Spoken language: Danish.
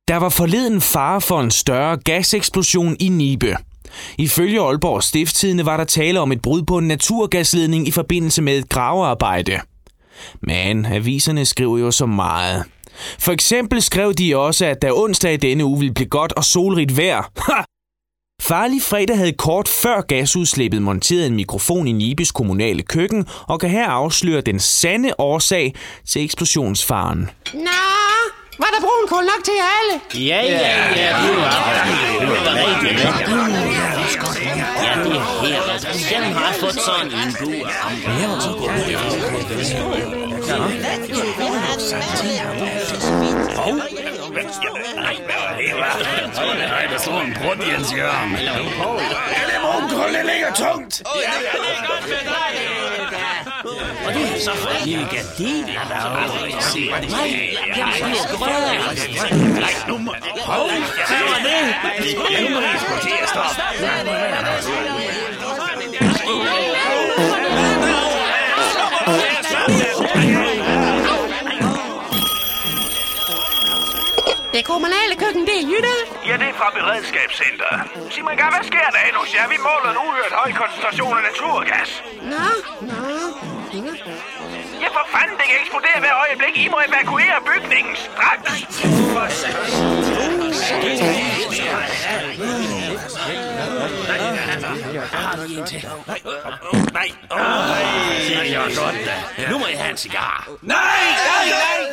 Der var forleden fare for en større gaseksplosion i Nibe. Ifølge Aalborg Stiftstidende var der tale om et brud på en naturgasledning i forbindelse med et gravearbejde. Men aviserne skriver jo så meget. For eksempel skrev de også, at da onsdag i denne uge ville blive godt og solrigt vejr. Farlig Fredag havde kort før gasudslippet monteret en mikrofon i Nibes kommunale køkken og kan her afsløre den sande årsag til eksplosionsfaren. Nå, var der brunkål nok til alle? Ja. Det er her. Sjældent har jeg fået sådan en bue. Nej, der står en brud, Jens Jørgen. Det brunkål, det ligger tungt. Og det er så for lille gardiner, der er over i se. Nej, nu må... Hov, se mig det! Nu må I sgu til at stoppe. Det kommunale køkken, det er Jytte. Ja, det er fra Beredskabscenteret. Sig mig engang, hvad sker der endnu? Ja, vi måler en uhørt høj koncentration af naturgas. Nå. Ja, for fanden, det kan eksplodere hver øjeblik. I må evakuere bygningen straks. Nej. Det er godt da. Nu må I have en cigar. Nej!